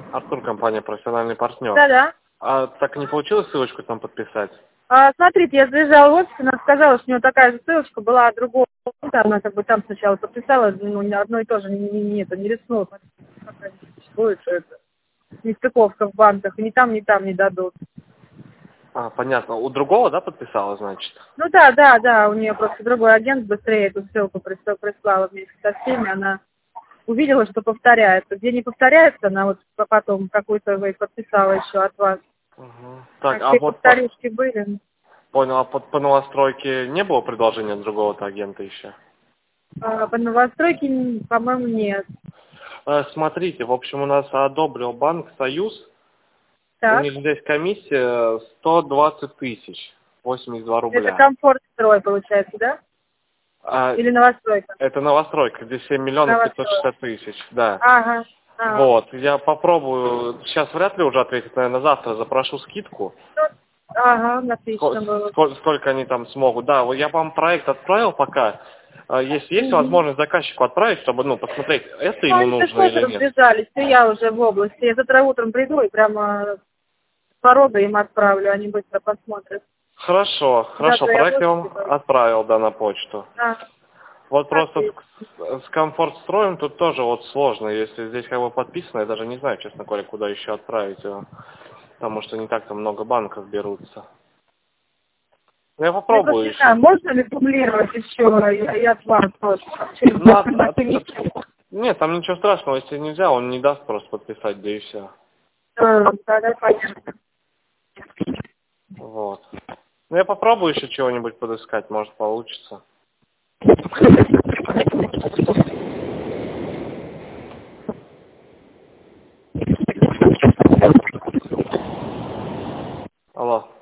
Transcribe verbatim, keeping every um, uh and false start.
Артур, компания «Профессиональный партнер». Да-да. А так не получилось ссылочку там подписать? А, смотрите, я заезжала в офис, она сказала, что у нее такая же ссылочка была от другого. Она как бы там сначала подписала, ну, одно и то же, не, не, не, это, не рискнула. Какая существует, что это нестыковка в банках, и ни там, ни там не дадут. А, понятно. У другого, да, подписала, значит? Ну да, да, да, у нее просто другой агент быстрее эту ссылку прислала, прислала вместе со всеми, она увидела, что повторяется. Где не повторяется, она вот потом какую-то вы подписала еще от вас. Угу. А Так, а все вот по... повторюшки были. понял, а по, по новостройке не было предложения от другого-то агента еще? А, по новостройке, по-моему, нет. Э, смотрите, в общем, у нас одобрил банк «Союз». У Так, них здесь комиссия сто двадцать тысяч, восемьдесят два это рубля. комфорт строй, получается, да? А, Или новостройка? это новостройка, здесь семь миллионов пятьсот Новостройка. шестьдесят тысяч, да. Ага, ага. Вот, я попробую, сейчас вряд ли уже ответить, наверное, завтра запрошу скидку. Ага, Ско- отлично было. ско- Сколько они там смогут. Да, вот я вам проект отправил пока. А, Если есть Угу. возможность заказчику отправить, чтобы, ну, посмотреть, это Ну, ему они с нужно или утром нет. сбежались, и я уже в области. Я завтра утром приду и прямо с породы им отправлю, они быстро посмотрят. Хорошо, хорошо, Завтра я в проект я офисе вам буду. отправил, да, на почту. А, Вот просто отлично. с, с комфорт-строем тут тоже вот сложно. Если здесь как бы подписано, я даже не знаю, честно говоря, куда еще отправить его. Потому что не так-то много банков берутся. Ну, я Я просто попробую не еще. знаю, можно ли дублировать еще и, и от вас тоже? Через Ну, от- от- информацию. нет, там ничего страшного, если нельзя, он не даст просто подписать, да и все. А, да, понятно. Вот. Ну, я попробую еще чего-нибудь подыскать, может получится. Алло.